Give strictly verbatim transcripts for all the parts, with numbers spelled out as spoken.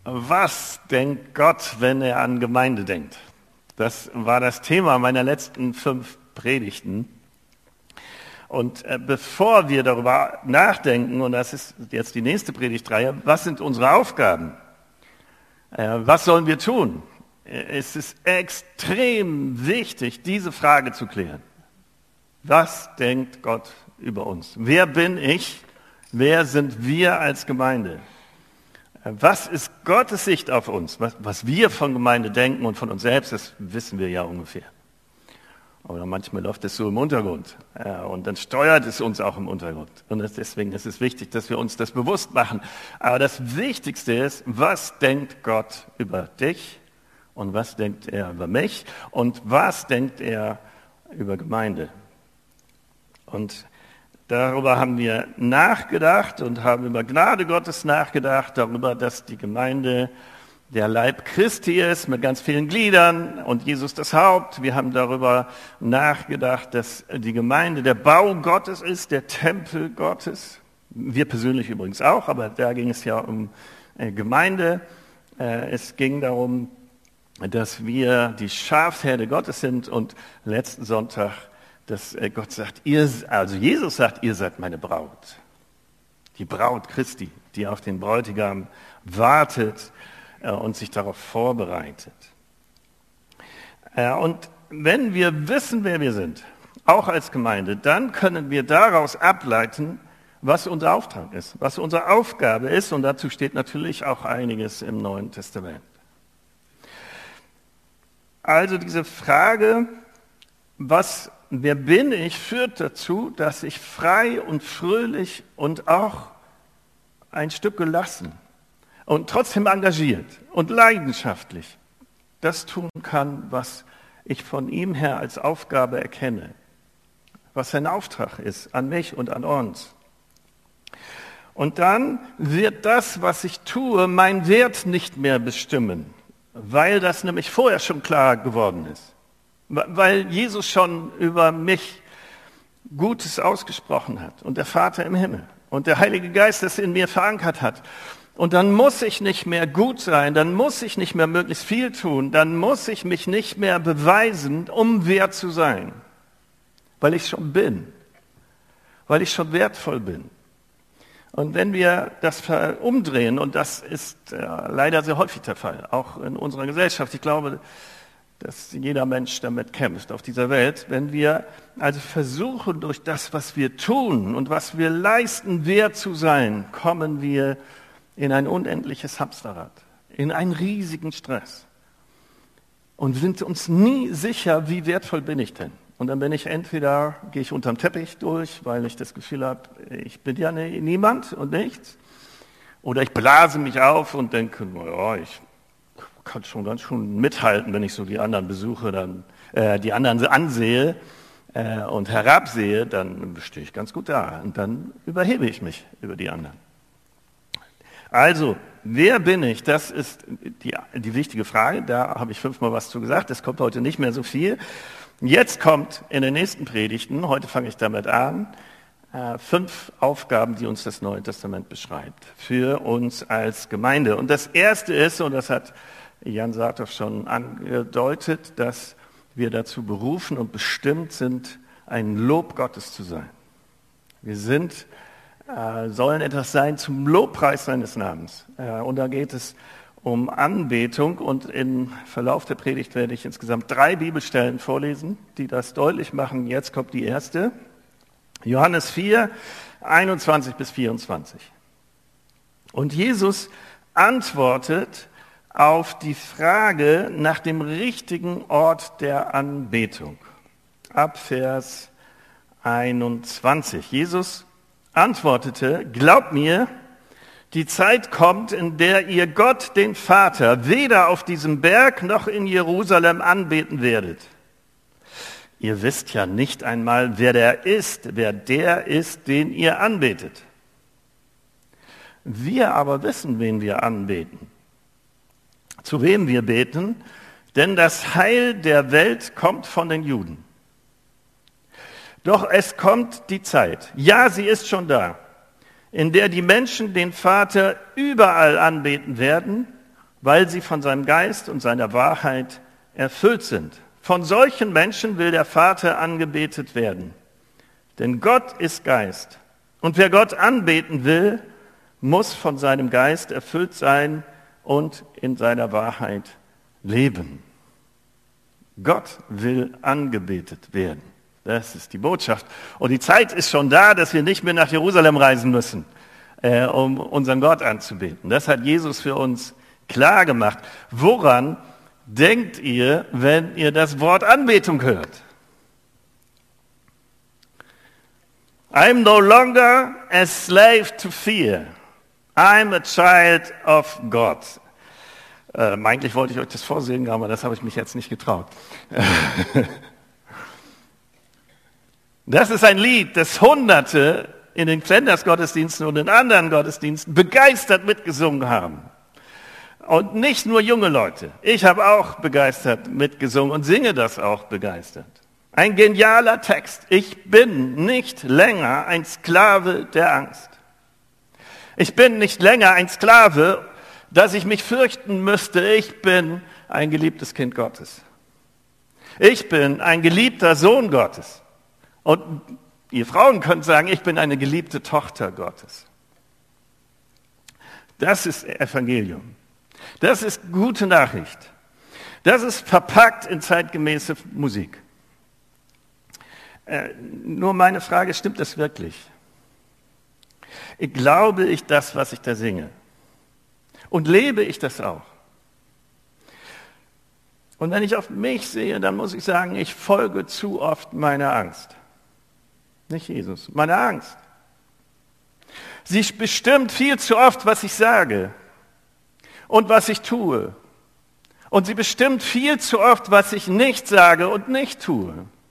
Was denkt Gott, wenn er an Gemeinde denkt? Das war das Thema meiner letzten fünf Predigten. Und äh, bevor wir darüber nachdenken, und das ist jetzt die nächste Predigtreihe, was sind unsere Aufgaben? Äh, was sollen wir tun? Es ist extrem wichtig, diese Frage zu klären. Was denkt Gott über uns? Wer bin ich? Wer sind wir als Gemeinde? Was ist Gottes Sicht auf uns? Was, was wir von Gemeinde denken und von uns selbst, das wissen wir ja ungefähr. Oder manchmal läuft es so im Untergrund. Und dann steuert es uns auch im Untergrund. Und deswegen ist es wichtig, dass wir uns das bewusst machen. Aber das Wichtigste ist, was denkt Gott über dich? Und was denkt er über mich? Und was denkt er über Gemeinde? Und darüber haben wir nachgedacht und haben über Gnade Gottes nachgedacht, darüber, dass die Gemeinde der Leib Christi ist mit ganz vielen Gliedern und Jesus das Haupt. Wir haben darüber nachgedacht, dass die Gemeinde der Bau Gottes ist, der Tempel Gottes. Wir persönlich übrigens auch, aber da ging es ja um Gemeinde. Es ging darum, dass wir die Schafherde Gottes sind und letzten Sonntag, dass Gott sagt, ihr, also Jesus sagt, ihr seid meine Braut. Die Braut Christi, die auf den Bräutigam wartet und sich darauf vorbereitet. Und wenn wir wissen, wer wir sind, auch als Gemeinde, dann können wir daraus ableiten, was unser Auftrag ist, was unsere Aufgabe ist. Und dazu steht natürlich auch einiges im Neuen Testament. Also diese Frage, was, wer bin ich, führt dazu, dass ich frei und fröhlich und auch ein Stück gelassen und trotzdem engagiert und leidenschaftlich das tun kann, was ich von ihm her als Aufgabe erkenne, was sein Auftrag ist an mich und an uns. Und dann wird das, was ich tue, meinen Wert nicht mehr bestimmen, weil das nämlich vorher schon klar geworden ist, weil Jesus schon über mich Gutes ausgesprochen hat und der Vater im Himmel und der Heilige Geist es in mir verankert hat. Und dann muss ich nicht mehr gut sein, dann muss ich nicht mehr möglichst viel tun, dann muss ich mich nicht mehr beweisen, um wert zu sein, weil ich schon bin, weil ich schon wertvoll bin. Und wenn wir das umdrehen, und das ist äh, leider sehr häufig der Fall, auch in unserer Gesellschaft, ich glaube, dass jeder Mensch damit kämpft auf dieser Welt, wenn wir also versuchen, durch das, was wir tun und was wir leisten, wert zu sein, kommen wir in ein unendliches Hamsterrad, in einen riesigen Stress und sind uns nie sicher, wie wertvoll bin ich denn. Und dann bin ich entweder, gehe ich unterm Teppich durch, weil ich das Gefühl habe, ich bin ja niemand und nichts, oder ich blase mich auf und denke, naja, ich kann schon ganz schön mithalten, wenn ich so die anderen besuche, dann äh, die anderen ansehe äh, und herabsehe, dann stehe ich ganz gut da und dann überhebe ich mich über die anderen. Also, wer bin ich? Das ist die, die wichtige Frage. Da habe ich fünfmal was zu gesagt. Es kommt heute nicht mehr so viel. Jetzt kommt in den nächsten Predigten, heute fange ich damit an, äh, fünf Aufgaben, die uns das Neue Testament beschreibt, für uns als Gemeinde. Und das erste ist, und das hat Jan Saathoff schon angedeutet, dass wir dazu berufen und bestimmt sind, ein Lob Gottes zu sein. Wir sind Äh, sollen etwas sein zum Lobpreis seines Namens. Äh, und da geht es um Anbetung. Und im Verlauf der Predigt werde ich insgesamt drei Bibelstellen vorlesen, die das deutlich machen. Jetzt kommt die erste. Johannes vier, einundzwanzig bis vierundzwanzig. Und Jesus antwortet auf die Frage nach dem richtigen Ort der Anbetung. Ab Vers einundzwanzig. Jesus antwortete, glaubt mir, die Zeit kommt, in der ihr Gott, den Vater, weder auf diesem Berg noch in Jerusalem anbeten werdet. Ihr wisst ja nicht einmal, wer der ist, wer der ist, den ihr anbetet. Wir aber wissen, wen wir anbeten, zu wem wir beten, denn das Heil der Welt kommt von den Juden. Doch es kommt die Zeit, ja, sie ist schon da, in der die Menschen den Vater überall anbeten werden weil sie von seinem Geist und seiner Wahrheit erfüllt sind. Von solchen Menschen will der Vater angebetet werden. Denn Gott ist Geist. Und wer Gott anbeten will, muss von seinem Geist erfüllt sein und in seiner Wahrheit leben. Gott will angebetet werden. Das ist die Botschaft. Und die Zeit ist schon da, dass wir nicht mehr nach Jerusalem reisen müssen, äh, um unseren Gott anzubeten. Das hat Jesus für uns klar gemacht. Woran denkt ihr, wenn ihr das Wort Anbetung hört? I'm no longer a slave to fear. I'm a child of God. Äh, eigentlich wollte ich euch das vorsingen, aber das habe ich mich jetzt nicht getraut. Das ist ein Lied, das Hunderte in den Flenders-Gottesdiensten und in anderen Gottesdiensten begeistert mitgesungen haben. Und nicht nur junge Leute. Ich habe auch begeistert mitgesungen und singe das auch begeistert. Ein genialer Text. Ich bin nicht länger ein Sklave der Angst. Ich bin nicht länger ein Sklave, dass ich mich fürchten müsste. Ich bin ein geliebtes Kind Gottes. Ich bin ein geliebter Sohn Gottes. Und ihr Frauen könnt sagen, ich bin eine geliebte Tochter Gottes. Das ist Evangelium. Das ist gute Nachricht. Das ist verpackt in zeitgemäße Musik. Äh, nur meine Frage, stimmt das wirklich? Glaube ich das, was ich da singe? Und lebe ich das auch? Und wenn ich auf mich sehe, dann muss ich sagen, ich folge zu oft meiner Angst. Nicht Jesus, meine Angst. Sie bestimmt viel zu oft, was ich sage und was ich tue. Und sie bestimmt viel zu oft, was ich nicht sage und nicht tue.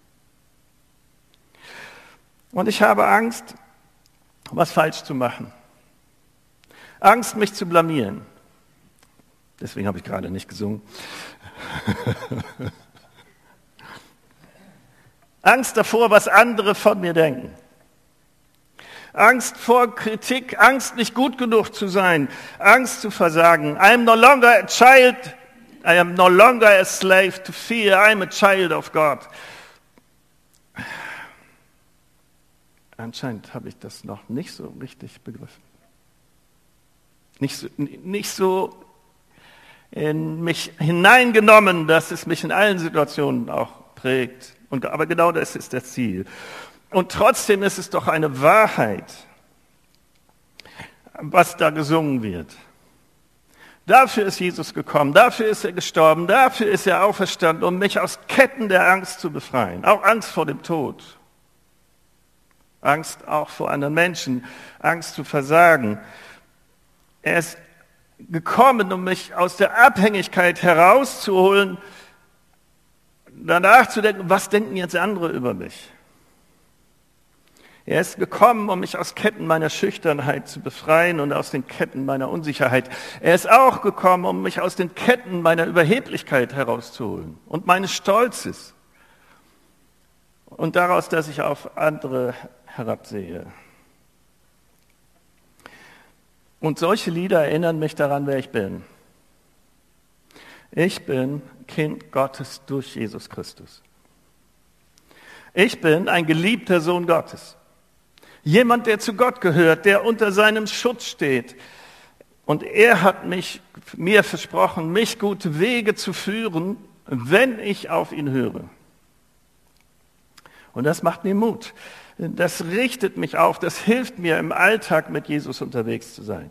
Und ich habe Angst, was falsch zu machen. Angst, mich zu blamieren. Deswegen habe ich gerade nicht gesungen. Angst davor, was andere von mir denken. Angst vor Kritik, Angst, nicht gut genug zu sein, Angst zu versagen. I am no longer a child, I am no longer a slave to fear, I am a child of God. Anscheinend habe ich das noch nicht so richtig begriffen. Nicht so, nicht so in mich hineingenommen, dass es mich in allen Situationen auch prägt. Und, aber genau das ist das Ziel. Und trotzdem ist es doch eine Wahrheit, was da gesungen wird. Dafür ist Jesus gekommen, dafür ist er gestorben, dafür ist er auferstanden, um mich aus Ketten der Angst zu befreien. Auch Angst vor dem Tod. Angst auch vor anderen Menschen, Angst zu versagen. Er ist gekommen, um mich aus der Abhängigkeit herauszuholen, danach zu denken, was denken jetzt andere über mich? Er ist gekommen, um mich aus Ketten meiner Schüchternheit zu befreien und aus den Ketten meiner Unsicherheit. Er ist auch gekommen, um mich aus den Ketten meiner Überheblichkeit herauszuholen und meines Stolzes und daraus, dass ich auf andere herabsehe. Und solche Lieder erinnern mich daran, wer ich bin. Ich bin Kind Gottes durch Jesus Christus. Ich bin ein geliebter Sohn Gottes. Jemand, der zu Gott gehört, der unter seinem Schutz steht. Und er hat mich, mir versprochen, mich gute Wege zu führen, wenn ich auf ihn höre. Und das macht mir Mut. Das richtet mich auf, das hilft mir im Alltag mit Jesus unterwegs zu sein.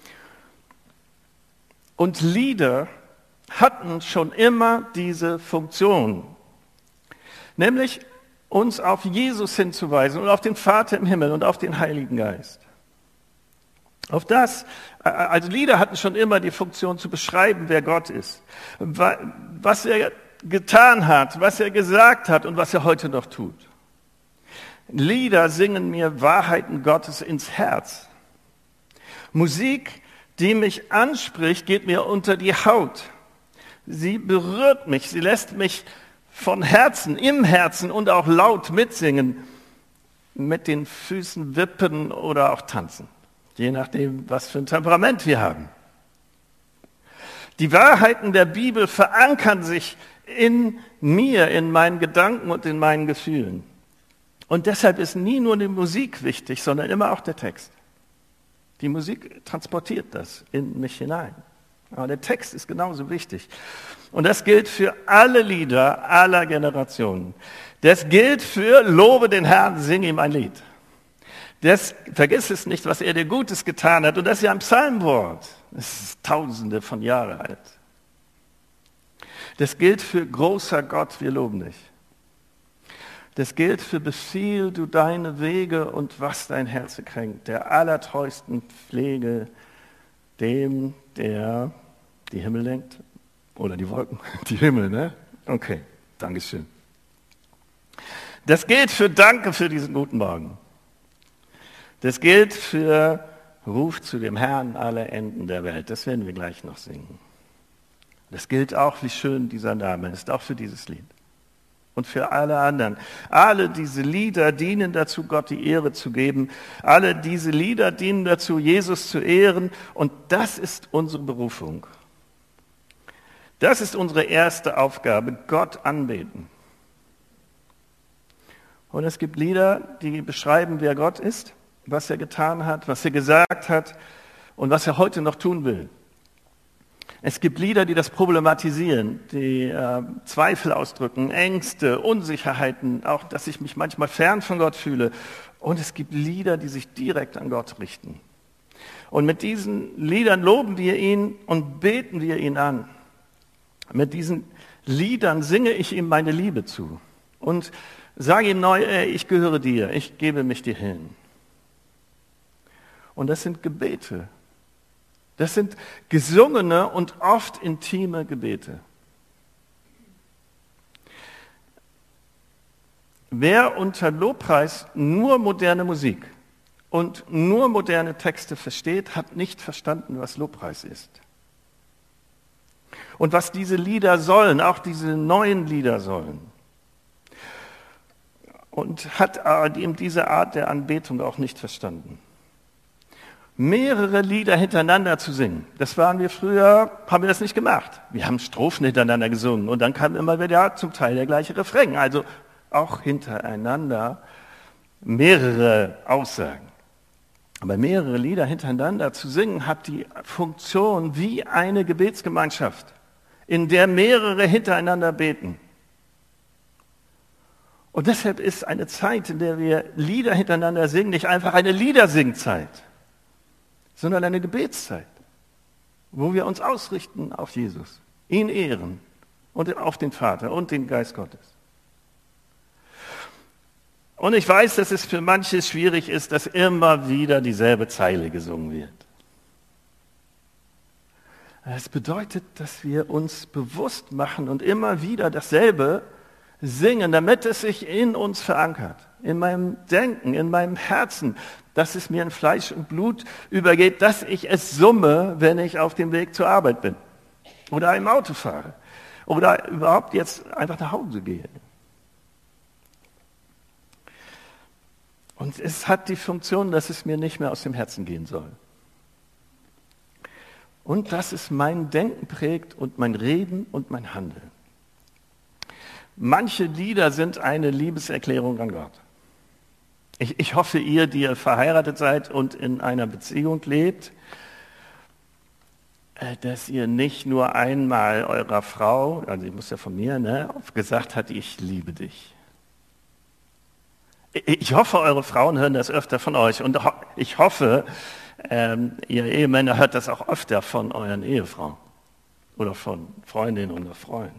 Und Lieder hatten schon immer diese Funktion, nämlich uns auf Jesus hinzuweisen und auf den Vater im Himmel und auf den Heiligen Geist. Auf das, also Lieder hatten schon immer die Funktion zu beschreiben, wer Gott ist, was er getan hat, was er gesagt hat und was er heute noch tut. Lieder singen mir Wahrheiten Gottes ins Herz. Musik, die mich anspricht, geht mir unter die Haut. Sie berührt mich, sie lässt mich von Herzen, im Herzen und auch laut mitsingen, mit den Füßen wippen oder auch tanzen, je nachdem, was für ein Temperament wir haben. Die Wahrheiten der Bibel verankern sich in mir, in meinen Gedanken und in meinen Gefühlen. Und deshalb ist nie nur die Musik wichtig, sondern immer auch der Text. Die Musik transportiert das in mich hinein. Aber der Text ist genauso wichtig. Und das gilt für alle Lieder aller Generationen. Das gilt für Lobe den Herrn, sing ihm ein Lied. Das, vergiss es nicht, was er dir Gutes getan hat. Und das ist ja ein Psalmwort. Das ist tausende von Jahren alt. Das gilt für großer Gott, wir loben dich. Das gilt für befiehl du deine Wege und was dein Herz kränkt, der allertreusten Pflege, dem, der die Himmel lenkt. Oder die Wolken, die Himmel, ne? Okay, Dankeschön. Das gilt für Danke für diesen guten Morgen. Das gilt für Ruf zu dem Herrn alle Enden der Welt. Das werden wir gleich noch singen. Das gilt auch, wie schön dieser Name ist, auch für dieses Lied. Und für alle anderen. Alle diese Lieder dienen dazu, Gott die Ehre zu geben. Alle diese Lieder dienen dazu, Jesus zu ehren. Und das ist unsere Berufung. Das ist unsere erste Aufgabe, Gott anbeten. Und es gibt Lieder, die beschreiben, wer Gott ist, was er getan hat, was er gesagt hat und was er heute noch tun will. Es gibt Lieder, die das problematisieren, die äh, Zweifel ausdrücken, Ängste, Unsicherheiten, auch, dass ich mich manchmal fern von Gott fühle. Und es gibt Lieder, die sich direkt an Gott richten. Und mit diesen Liedern loben wir ihn und beten wir ihn an. Mit diesen Liedern singe ich ihm meine Liebe zu und sage ihm neu, ey, ich gehöre dir, ich gebe mich dir hin. Und das sind Gebete. Das sind gesungene und oft intime Gebete. Wer unter Lobpreis nur moderne Musik und nur moderne Texte versteht, hat nicht verstanden, was Lobpreis ist. Und was diese Lieder sollen, auch diese neuen Lieder sollen. Und hat eben diese Art der Anbetung auch nicht verstanden. Mehrere Lieder hintereinander zu singen. Das waren wir früher, haben wir das nicht gemacht. Wir haben Strophen hintereinander gesungen und dann kam immer wieder zum Teil der gleiche Refrain. Also auch hintereinander mehrere Aussagen. Aber mehrere Lieder hintereinander zu singen hat die Funktion wie eine Gebetsgemeinschaft, in der mehrere hintereinander beten. Und deshalb ist eine Zeit, in der wir Lieder hintereinander singen, nicht einfach eine Liedersingzeit, sondern eine Gebetszeit, wo wir uns ausrichten auf Jesus, ihn ehren und auf den Vater und den Geist Gottes. Und ich weiß, dass es für manche schwierig ist, dass immer wieder dieselbe Zeile gesungen wird. Es bedeutet, dass wir uns bewusst machen und immer wieder dasselbe singen, damit es sich in uns verankert, in meinem Denken, in meinem Herzen, dass es mir in Fleisch und Blut übergeht, dass ich es summe, wenn ich auf dem Weg zur Arbeit bin oder im Auto fahre oder überhaupt jetzt einfach nach Hause gehe. Und es hat die Funktion, dass es mir nicht mehr aus dem Herzen gehen soll. Und dass es mein Denken prägt und mein Reden und mein Handeln. Manche Lieder sind eine Liebeserklärung an Gott. Ich, ich hoffe, ihr, die ihr verheiratet seid und in einer Beziehung lebt, dass ihr nicht nur einmal eurer Frau, also ich muss ja von mir, ne, gesagt habt, ich liebe dich. Ich hoffe, eure Frauen hören das öfter von euch und ich hoffe, ähm, ihr Ehemänner hört das auch öfter von euren Ehefrauen oder von Freundinnen oder Freund.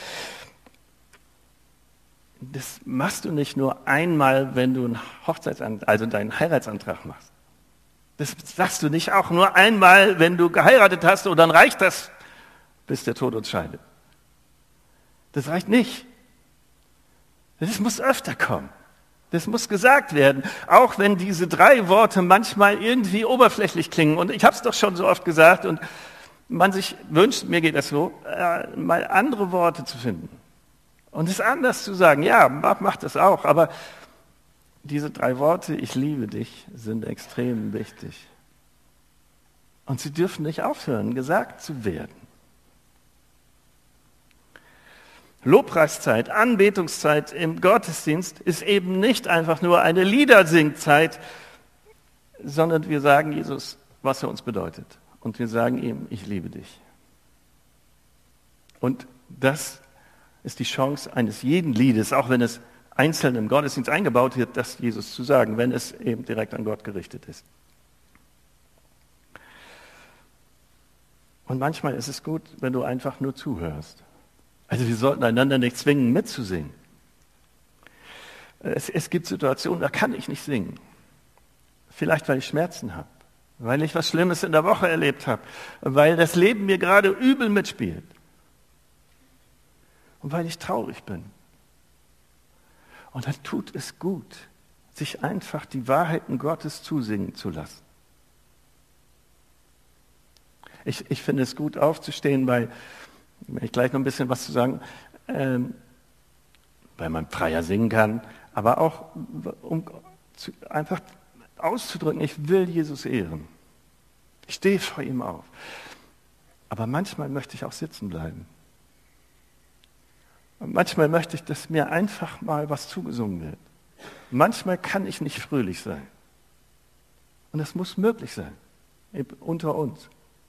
Das machst du nicht nur einmal, wenn du einen Hochzeitsantrag, also deinen Heiratsantrag machst. Das sagst du nicht auch nur einmal, wenn du geheiratet hast und dann reicht das, bis der Tod uns scheidet. Das reicht nicht. Das muss öfter kommen. Das muss gesagt werden, auch wenn diese drei Worte manchmal irgendwie oberflächlich klingen. Und ich habe es doch schon so oft gesagt und man sich wünscht, mir geht das so, äh, mal andere Worte zu finden. Und es anders zu sagen, ja, mach, mach das auch, aber diese drei Worte, ich liebe dich, sind extrem wichtig. Und sie dürfen nicht aufhören, gesagt zu werden. Lobpreiszeit, Anbetungszeit im Gottesdienst ist eben nicht einfach nur eine Liedersingzeit, sondern wir sagen Jesus, was er uns bedeutet. Und wir sagen ihm, ich liebe dich. Und das ist die Chance eines jeden Liedes, auch wenn es einzeln im Gottesdienst eingebaut wird, das Jesus zu sagen, wenn es eben direkt an Gott gerichtet ist. Und manchmal ist es gut, wenn du einfach nur zuhörst. Also wir sollten einander nicht zwingen, mitzusingen. Es, es gibt Situationen, da kann ich nicht singen. Vielleicht, weil ich Schmerzen habe, weil ich was Schlimmes in der Woche erlebt habe, weil das Leben mir gerade übel mitspielt und weil ich traurig bin. Und dann tut es gut, sich einfach die Wahrheiten Gottes zusingen zu lassen. Ich, ich finde es gut aufzustehen, weil, wenn ich gleich noch ein bisschen was zu sagen, ähm, weil man freier singen kann, aber auch um zu, einfach auszudrücken, ich will Jesus ehren. Ich stehe vor ihm auf. Aber manchmal möchte ich auch sitzen bleiben. Und manchmal möchte ich, dass mir einfach mal was zugesungen wird. Manchmal kann ich nicht fröhlich sein. Und das muss möglich sein, unter uns.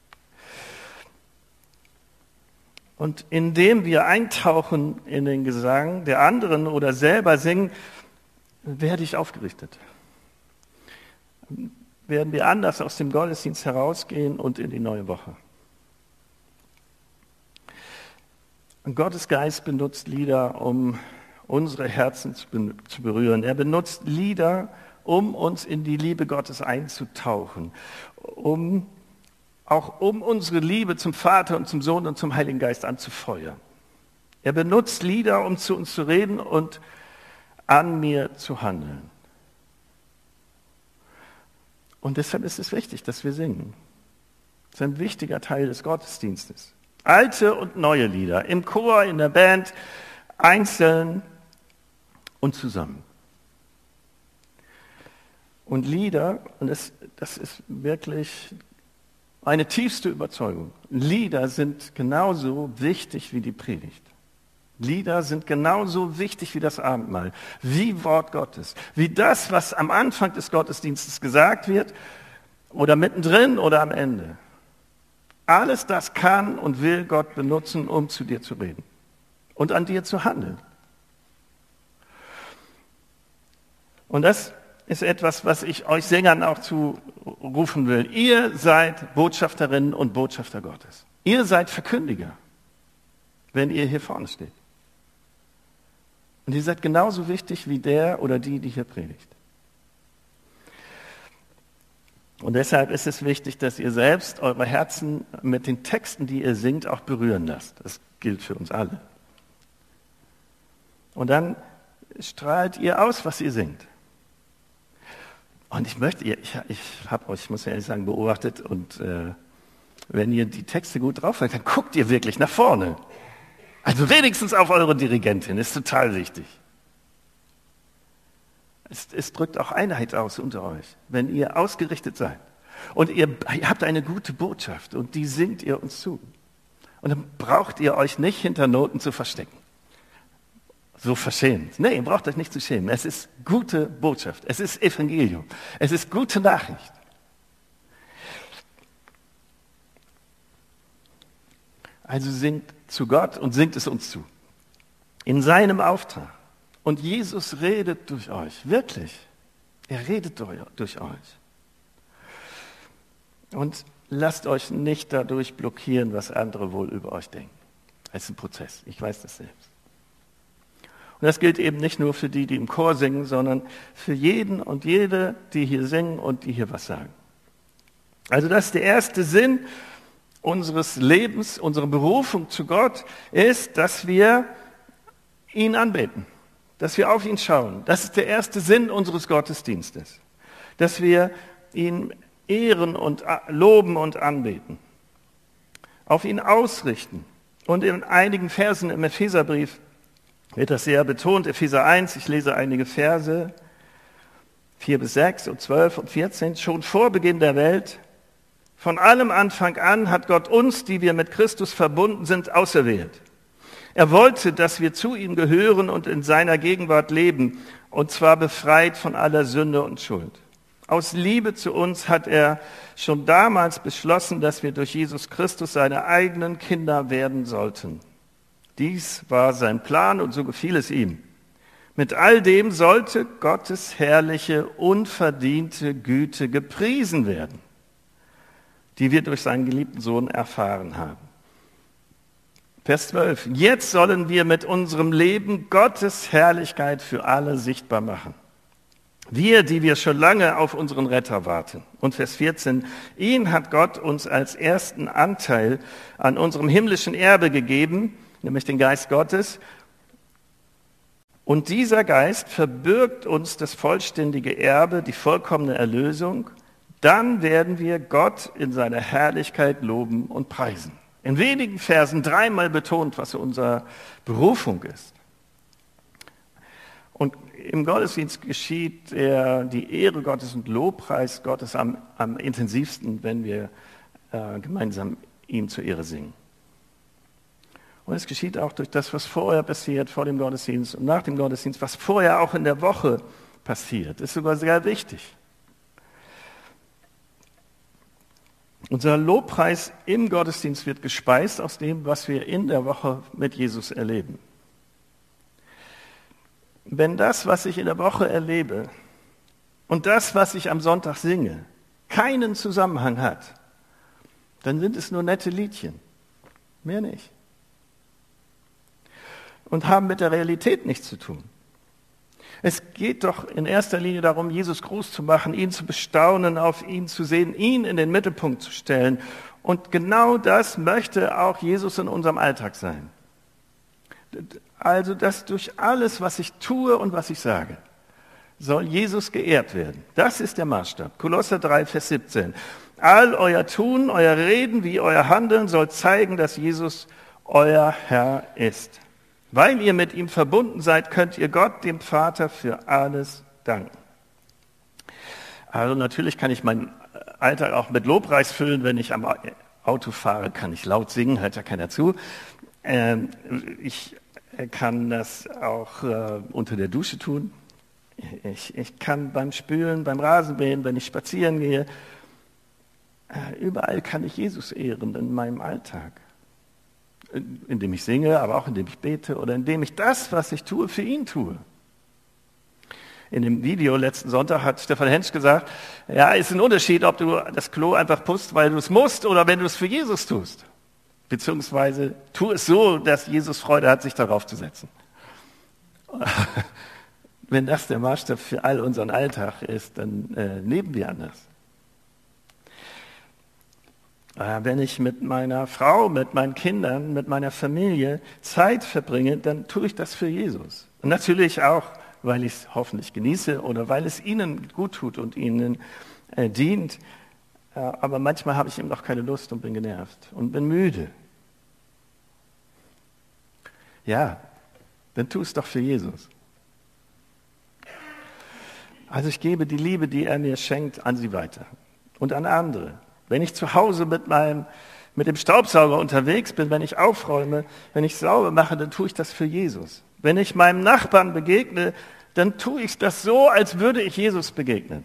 Und indem wir eintauchen in den Gesang der anderen oder selber singen, werde ich aufgerichtet. Werden wir anders aus dem Gottesdienst herausgehen und in die neue Woche. Und Gottes Geist benutzt Lieder, um unsere Herzen zu berühren. Er benutzt Lieder, um uns in die Liebe Gottes einzutauchen, um auch um unsere Liebe zum Vater und zum Sohn und zum Heiligen Geist anzufeuern. Er benutzt Lieder, um zu uns zu reden und an mir zu handeln. Und deshalb ist es wichtig, dass wir singen. Das ist ein wichtiger Teil des Gottesdienstes. Alte und neue Lieder, im Chor, in der Band, einzeln und zusammen. Und Lieder, und das, das ist wirklich eine tiefste Überzeugung, Lieder sind genauso wichtig wie die Predigt. Lieder sind genauso wichtig wie das Abendmahl, wie Wort Gottes, wie das, was am Anfang des Gottesdienstes gesagt wird oder mittendrin oder am Ende. Alles das kann und will Gott benutzen, um zu dir zu reden und an dir zu handeln. Und das ist etwas, was ich euch Sängern auch zurufen will. Ihr seid Botschafterinnen und Botschafter Gottes. Ihr seid Verkündiger, wenn ihr hier vorne steht. Und ihr seid genauso wichtig wie der oder die, die hier predigt. Und deshalb ist es wichtig, dass ihr selbst eure Herzen mit den Texten, die ihr singt, auch berühren lasst. Das gilt für uns alle. Und dann strahlt ihr aus, was ihr singt. Und ich möchte, ich, ich habe euch, ich muss ehrlich sagen, beobachtet und äh, wenn ihr die Texte gut drauf habt, dann guckt ihr wirklich nach vorne. Also wenigstens auf eure Dirigentin, ist total wichtig. Es, es drückt auch Einheit aus unter euch, wenn ihr ausgerichtet seid. Und ihr, ihr habt eine gute Botschaft und die singt ihr uns zu. Und dann braucht ihr euch nicht hinter Noten zu verstecken. So verschämt. Nee, ihr braucht euch nicht zu schämen. Es ist gute Botschaft. Es ist Evangelium. Es ist gute Nachricht. Also singt zu Gott und singt es uns zu. In seinem Auftrag. Und Jesus redet durch euch. Wirklich. Er redet durch euch. Und lasst euch nicht dadurch blockieren, was andere wohl über euch denken. Es ist ein Prozess. Ich weiß das selbst. Und das gilt eben nicht nur für die, die im Chor singen, sondern für jeden und jede, die hier singen und die hier was sagen. Also das ist der erste Sinn unseres Lebens, unsere Berufung zu Gott, ist, dass wir ihn anbeten, dass wir auf ihn schauen. Das ist der erste Sinn unseres Gottesdienstes, dass wir ihn ehren und loben und anbeten, auf ihn ausrichten. Und in einigen Versen im Epheserbrief wird das sehr betont, Epheser eins, ich lese einige Verse, vier bis sechs und zwölf und vierzehn, schon vor Beginn der Welt, von allem Anfang an hat Gott uns, die wir mit Christus verbunden sind, auserwählt. Er wollte, dass wir zu ihm gehören und in seiner Gegenwart leben, und zwar befreit von aller Sünde und Schuld. Aus Liebe zu uns hat er schon damals beschlossen, dass wir durch Jesus Christus seine eigenen Kinder werden sollten. Dies war sein Plan und so gefiel es ihm. Mit all dem sollte Gottes herrliche, unverdiente Güte gepriesen werden, die wir durch seinen geliebten Sohn erfahren haben. Vers zwölf. Jetzt sollen wir mit unserem Leben Gottes Herrlichkeit für alle sichtbar machen. Wir, die wir schon lange auf unseren Retter warten. Und Vers vierzehn. Ihn hat Gott uns als ersten Anteil an unserem himmlischen Erbe gegeben, nämlich den Geist Gottes. Und dieser Geist verbirgt uns das vollständige Erbe, die vollkommene Erlösung. Dann werden wir Gott in seiner Herrlichkeit loben und preisen. In wenigen Versen dreimal betont, was unsere Berufung ist. Und im Gottesdienst geschieht der, die Ehre Gottes und Lobpreis Gottes am, am intensivsten, wenn wir äh, gemeinsam ihm zur Ehre singen. Und es geschieht auch durch das, was vorher passiert, vor dem Gottesdienst und nach dem Gottesdienst, was vorher auch in der Woche passiert. Das ist sogar sehr wichtig. Unser Lobpreis im Gottesdienst wird gespeist aus dem, was wir in der Woche mit Jesus erleben. Wenn das, was ich in der Woche erlebe und das, was ich am Sonntag singe, keinen Zusammenhang hat, dann sind es nur nette Liedchen. Mehr nicht. Und haben mit der Realität nichts zu tun. Es geht doch in erster Linie darum, Jesus groß zu machen, ihn zu bestaunen, auf ihn zu sehen, ihn in den Mittelpunkt zu stellen. Und genau das möchte auch Jesus in unserem Alltag sein. Also, dass durch alles, was ich tue und was ich sage, soll Jesus geehrt werden. Das ist der Maßstab. Kolosser drei, Vers siebzehn. All euer Tun, euer Reden wie euer Handeln soll zeigen, dass Jesus euer Herr ist. Weil ihr mit ihm verbunden seid, könnt ihr Gott, dem Vater, für alles danken. Also natürlich kann ich meinen Alltag auch mit Lobpreis füllen. Wenn ich am Auto fahre, kann ich laut singen, hört ja keiner zu. Ähm, ich kann das auch äh, unter der Dusche tun. Ich, ich kann beim Spülen, beim Rasenmähen, wenn ich spazieren gehe. Äh, überall kann ich Jesus ehren in meinem Alltag. Indem ich singe, aber auch indem ich bete oder indem ich das, was ich tue, für ihn tue. In dem Video letzten Sonntag hat Stefan Hensch gesagt, ja, ist ein Unterschied, ob du das Klo einfach putzt, weil du es musst oder wenn du es für Jesus tust. Beziehungsweise tu es so, dass Jesus Freude hat, sich darauf zu setzen. Wenn das der Maßstab für all unseren Alltag ist, dann äh, leben wir anders. Wenn ich mit meiner Frau, mit meinen Kindern, mit meiner Familie Zeit verbringe, dann tue ich das für Jesus. Und natürlich auch, weil ich es hoffentlich genieße oder weil es ihnen gut tut und ihnen äh, dient. Aber manchmal habe ich eben noch keine Lust und bin genervt und bin müde. Ja, dann tu es doch für Jesus. Also ich gebe die Liebe, die er mir schenkt, an sie weiter und an andere. Wenn ich zu Hause mit meinem, mit dem Staubsauger unterwegs bin, wenn ich aufräume, wenn ich sauber mache, dann tue ich das für Jesus. Wenn ich meinem Nachbarn begegne, dann tue ich das so, als würde ich Jesus begegnen.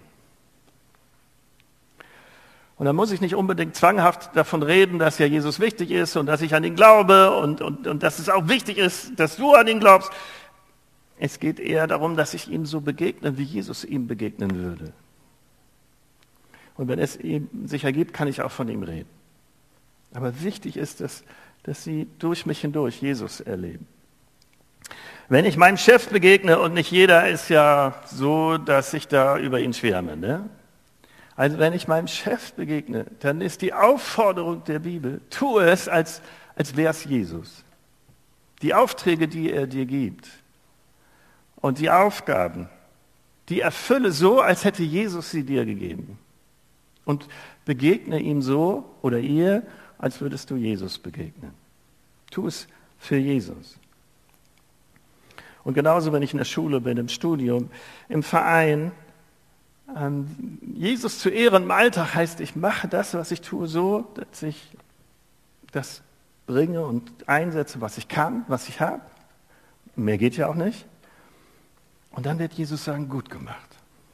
Und dann muss ich nicht unbedingt zwanghaft davon reden, dass ja Jesus wichtig ist und dass ich an ihn glaube und, und, und dass es auch wichtig ist, dass du an ihn glaubst. Es geht eher darum, dass ich ihm so begegne, wie Jesus ihm begegnen würde. Und wenn es ihm sich ergibt, kann ich auch von ihm reden. Aber wichtig ist es, dass sie durch mich hindurch Jesus erleben. Wenn ich meinem Chef begegne, und nicht jeder ist ja so, dass ich da über ihn schwärme, ne? Also wenn ich meinem Chef begegne, dann ist die Aufforderung der Bibel, tue es, als, als wäre es Jesus. Die Aufträge, die er dir gibt und die Aufgaben, die erfülle so, als hätte Jesus sie dir gegeben. Und begegne ihm so oder ihr, als würdest du Jesus begegnen. Tu es für Jesus. Und genauso, wenn ich in der Schule bin, im Studium, im Verein, ähm, Jesus zu ehren im Alltag heißt, ich mache das, was ich tue, so, dass ich das bringe und einsetze, was ich kann, was ich habe. Mehr geht ja auch nicht. Und dann wird Jesus sagen, gut gemacht.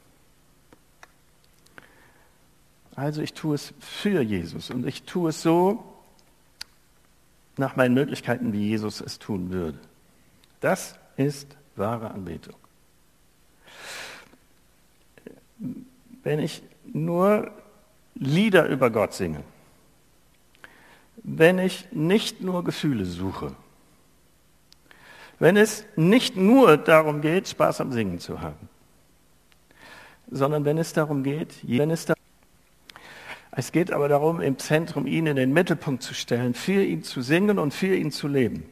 Also ich tue es für Jesus und ich tue es so nach meinen Möglichkeiten, wie Jesus es tun würde. Das ist wahre Anbetung. Wenn ich nur Lieder über Gott singe, wenn ich nicht nur Gefühle suche, wenn es nicht nur darum geht, Spaß am Singen zu haben, sondern wenn es darum geht, wenn es, da, es geht aber darum, im Zentrum ihn in den Mittelpunkt zu stellen, für ihn zu singen und für ihn zu leben.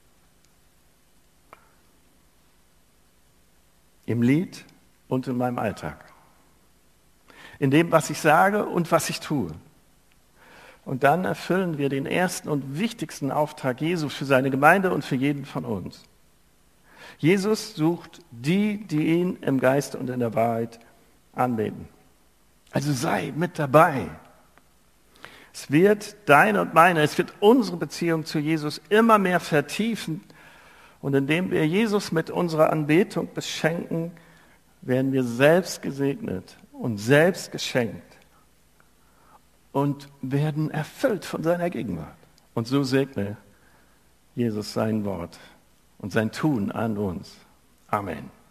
Im Lied und in meinem Alltag. In dem, was ich sage und was ich tue. Und dann erfüllen wir den ersten und wichtigsten Auftrag Jesu für seine Gemeinde und für jeden von uns. Jesus sucht die, die ihn im Geist und in der Wahrheit anbeten. Also sei mit dabei. Es wird deine und meine, es wird unsere Beziehung zu Jesus immer mehr vertiefen. Und indem wir Jesus mit unserer Anbetung beschenken, werden wir selbst gesegnet und selbst geschenkt und werden erfüllt von seiner Gegenwart. Und so segne Jesus sein Wort und sein Tun an uns. Amen.